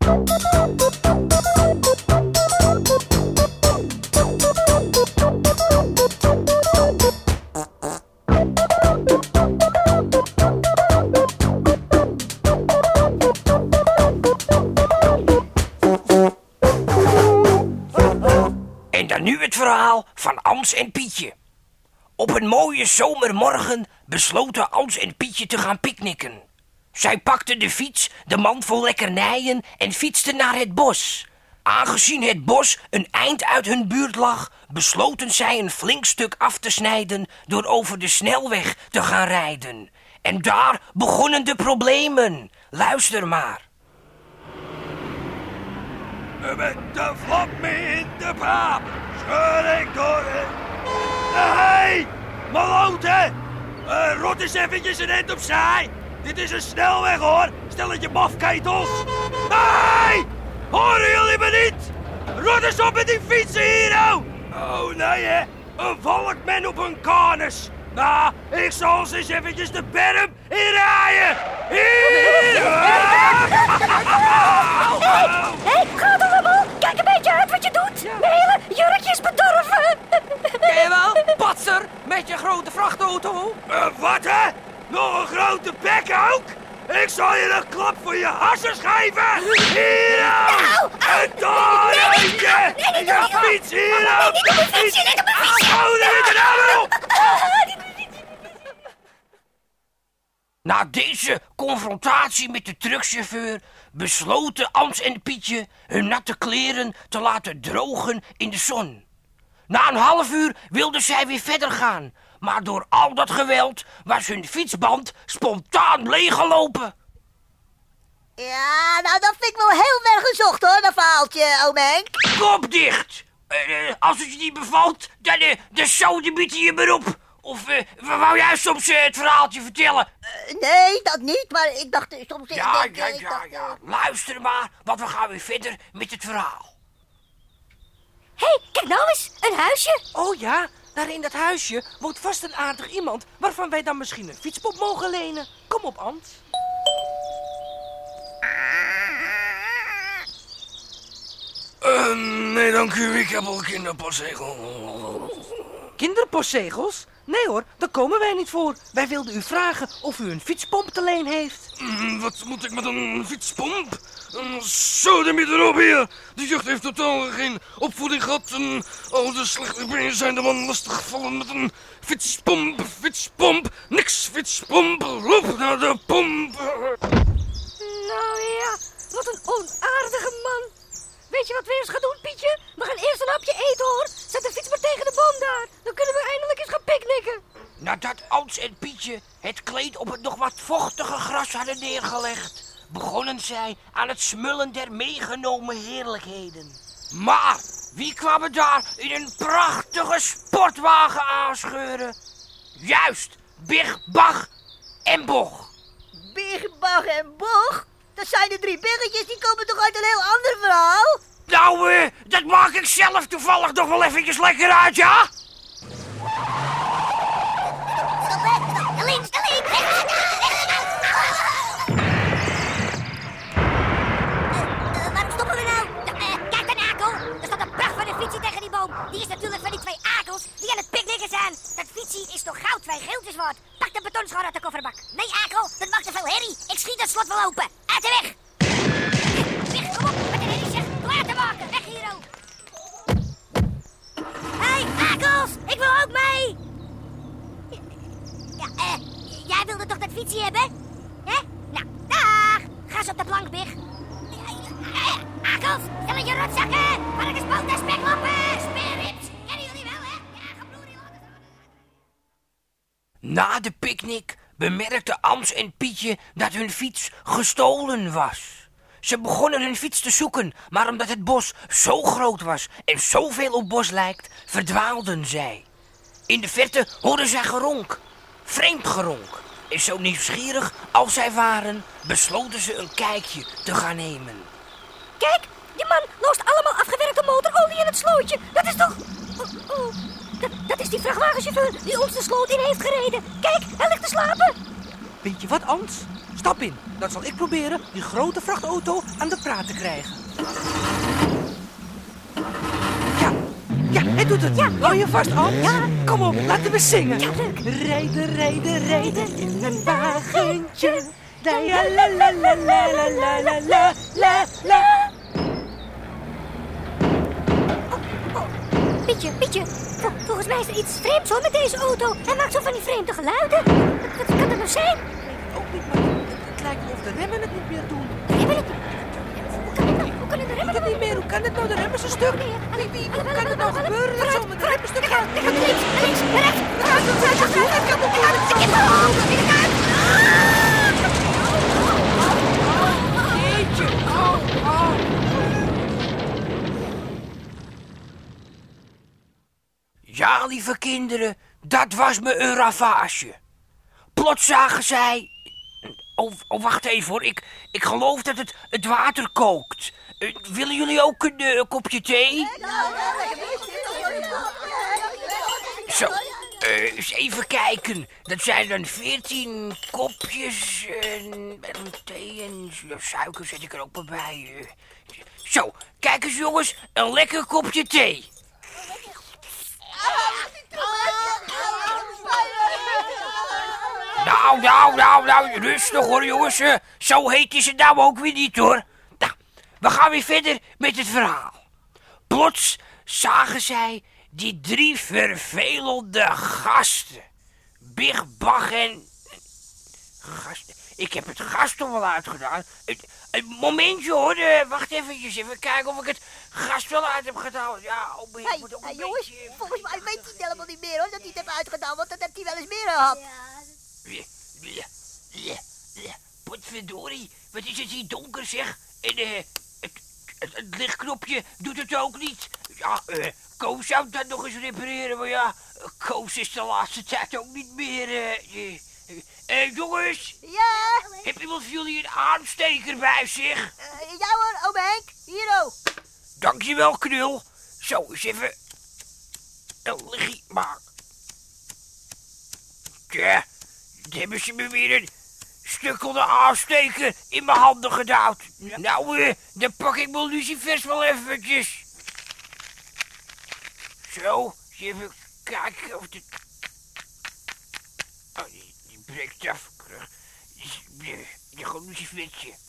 En dan nu het verhaal van Ans en Pietje. Op een mooie zomermorgen besloten Ans en Pietje te gaan picknicken. Zij pakten de fiets, de mand vol lekkernijen en fietsten naar het bos. Aangezien het bos een eind uit hun buurt lag, besloten zij een flink stuk af te snijden door over de snelweg te gaan rijden. En daar begonnen de problemen. Luister maar. Met de vlam in de paap scheur ik door het... Hey, malote! Rot eens eventjes een end opzij. Dit is een snelweg, hoor. Stel het je mafketels. Hey! Horen jullie me niet? Rot eens op met die fietsen hier, nou! Oh, nee, hè. Een volkman op een karnes. Nou, ik zal ze eens eventjes de berm inrijden. Hier! Hé, gaat allemaal? Kijk een beetje uit wat je doet. Mijn hele jurkje is bedorven. Ken je wel, patser, met je grote vrachtauto? Wat, hè? Nog een grote bek ook? Ik zal je een klap voor je hassers geven! Hier nou! En daar eentje! En je fiets hier nou! Niet op mijn fietsje, niet op mijn fietsje! Oh, daar is er nou! Na deze confrontatie met de truckchauffeur besloten Ans en Pietje hun natte kleren te laten drogen in de zon. Na een half uur wilden zij weer verder gaan, maar door al dat geweld was hun fietsband spontaan leeggelopen. Ja, nou dat vind ik wel heel ver gezocht hoor, dat verhaaltje, oom Henk. Kop dicht! Als het je niet bevalt, dan sodemiet je maar op. Of wou jij soms het verhaaltje vertellen? Nee, dat niet, maar ik dacht soms... Ja. Luister maar, want we gaan weer verder met het verhaal. Hé, kijk nou eens, een huisje. Oh ja, daar in dat huisje woont vast een aardig iemand waarvan wij dan misschien een fietspop mogen lenen. Kom op, Ant. Nee, dank u. Ik heb al kinderpostzegel. Kinderpostzegels? Nee hoor, daar komen wij niet voor. Wij wilden u vragen of u een fietspomp te leen heeft. Wat moet ik met een fietspomp? Zo, de erop hier. De jeugd heeft totaal geen opvoeding gehad. En al de slechte benen zijn de man lastiggevallen met een fietspomp. Niks fietspomp, loop naar de pomp. Nou ja, wat een onaardige man. Weet je wat we eens gaan doen, Pietje? We gaan eerst een hapje eten, hoor. Zet de fiets maar tegen de boom daar. Dan kunnen we eindelijk eens gaan picknicken. Nadat Ans en Pietje het kleed op het nog wat vochtige gras hadden neergelegd, begonnen zij aan het smullen der meegenomen heerlijkheden. Maar wie kwam er daar in een prachtige sportwagen aanscheuren? Juist, Big, Bag en Boch. Big, Bag en Boch? Dat zijn de 3 biggetjes, die komen toch uit een heel ander verhaal? Nou, dat maak ik zelf toevallig nog wel eventjes lekker uit, ja? Links. Waarom stoppen we nou? Kijk dan, Akel. Er staat een pracht van een fietsie tegen die boom. Die is natuurlijk van die 2 akels die aan het picknicken zijn. Dat fietsie is toch goud 2 geeltjes waard. Pak de betonschoor uit de kofferbak. Nee, Akel, dat maakt te veel herrie. Ik schiet het slot wel open. Uit de weg. Weg, kom op, met de herrie zeg. Klaar te maken. Weg hier ook. Hey, Akels, ik wil ook mee. Ja, jij wilde toch dat fietsie hebben? Hè? Nou, dag. Ga eens op de plank, Big. Akels, stel je rotzakken. Varkenspoot en spekloppen. Speerrips. Kennen jullie wel, hè? Ja, gebloerie. Na de picknick bemerkte Ans en Pietje dat hun fiets gestolen was. Ze begonnen hun fiets te zoeken, maar omdat het bos zo groot was en zoveel op bos lijkt, verdwaalden zij. In de verte hoorden zij geronk, vreemd geronk. En zo nieuwsgierig als zij waren, besloten ze een kijkje te gaan nemen. Kijk, die man loost allemaal afgewerkte motorolie in het slootje. Dat is toch... Dat is die vrachtwagenchauffeur die ons de sloot in heeft gereden. Kijk, hij ligt te slapen. Weet je wat, Ant? Stap in. Dan zal ik proberen die grote vrachtauto aan de praat te krijgen. Ja, hij doet het. Ja. Hou je vast, Hans. Ja. Kom op, laten we zingen. Ja, leuk. Rijden, rijden, rijden in een wagentje. La la la la la la la la la la la. Pietje, volgens mij is er iets vreemds hoor met deze auto. Hij maakt zo van die vreemde geluiden. Wat kan dat nou zijn? Ook niet, maar het lijkt me of de remmen het niet meer doen. Hoe kunnen de remmen Ik weet niet meer, hoe kan het nou? De remmen zijn stuk. Hoe kan het nou gebeuren dat zomaar de remmen stuk gaan? Links, rechts, Ja, lieve kinderen, dat was me een ravage. Plots zagen zij... Oh, wacht even hoor, ik geloof dat het water kookt. Willen jullie ook een kopje thee? Zo, eens even kijken. Dat zijn dan 14 kopjes en thee en suiker zet ik er ook maar bij. Zo, kijk eens jongens, een lekker kopje thee. Nou, rustig hoor jongens. Zo heet is het nou ook weer niet hoor. Nou, we gaan weer verder met het verhaal. Plots zagen zij die 3 vervelende gasten. Big Bag en... Gasten? Ik heb het gas toch wel uitgedaan. Een momentje hoor, wacht eventjes. Even kijken of ik het gas wel uit heb gedaan. Ja, ik moet ook een jongens, beetje... volgens mij weet hij helemaal niet meer hoor, dat hij het heeft uitgedaan, want dat heeft hij wel eens meer gehad. Potverdorie, wat is het hier donker zeg. En het lichtknopje doet het ook niet. Ja, Koos zou dat nog eens repareren, maar ja, Koos is de laatste tijd ook niet meer. Jongens, Ja? heb iemand van jullie een aansteker bij zich? Ja hoor, ome Henk, hier ook. Dankjewel, knul. Zo, eens even een lichtje maken. Tja, dan hebben ze me weer een stukkelde aansteker in mijn handen gedaan. Nou, dan pak ik mijn lucifers wel eventjes. Zo, eens even kijken of dit... Oh, die breekt af. Gewoon lucifertje.